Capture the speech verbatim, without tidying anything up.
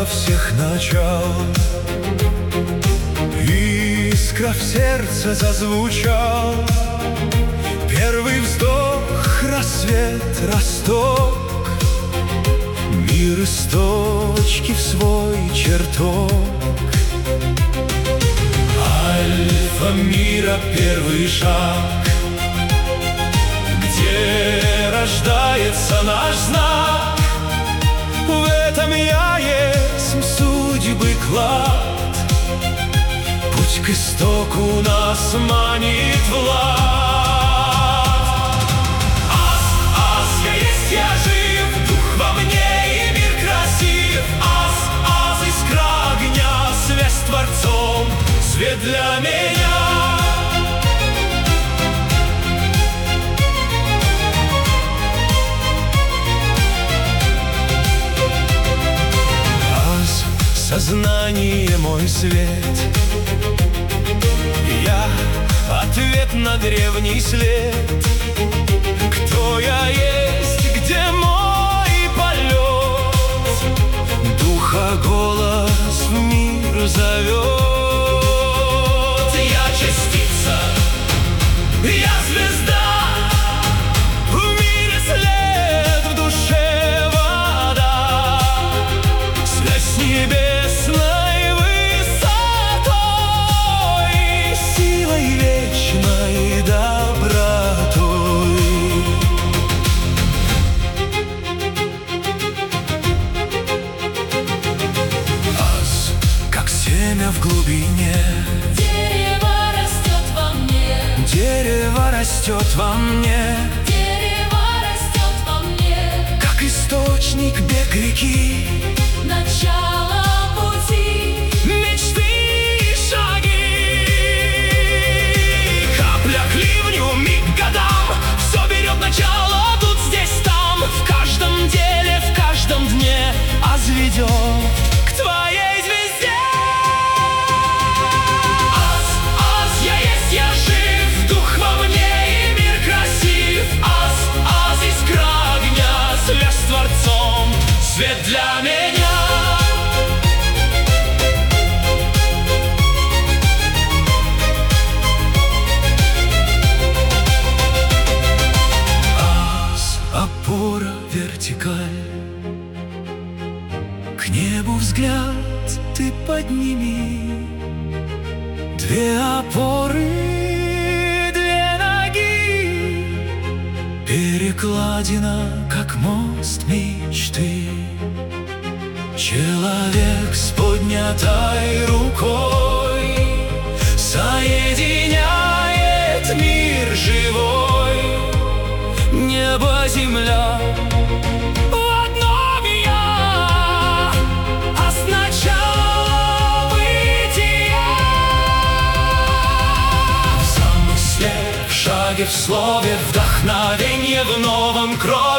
начало всех начал. Искра в сердце зазвучал. Первый вздох, рассвет, росток. Мир из точки в свой чертог. Альфа мира первый шаг, где рождается наш знак. В этом я есть судьбы клад. Путь к истоку нас манит Влад. Ас, ас, я есть, я жив, дух во мне и мир красив. Ас, ас, искра огня, связь с Творцом, свет для меня. Ас, сознание мой свет. Я ответ на древний след. Кто я есть, где мой полет? Духа голос в мир зовет. Я частица, я звезда, в мире след, в душе вода. Связь с небесной высотой, силой вечной добротой. Ас, как семя в глубине. Дерево растет во мне. Дерево растет во мне. Дерево растет во мне. Как источник бег реки. Начало пути. Мечты и шаги. Капля к ливню, миг к годам. Все берет начало тут, здесь, там. В каждом деле, в каждом дне Аз ведет к твоей звезде. Аз, аз, я есть, я жив, дух во мне и мир красив. Аз, аз, искра огня, связь с Творцом, свет для меня. Опора, вертикаль, к небу взгляд ты подними. Две опоры, две ноги, перекладина, как мост мечты. Человек с поднятой рукой соединяет мир живой. Небо, земля, в одном я, а сначала бытия. В замысле, в шаге, в слове, вдохновенье в новом крови.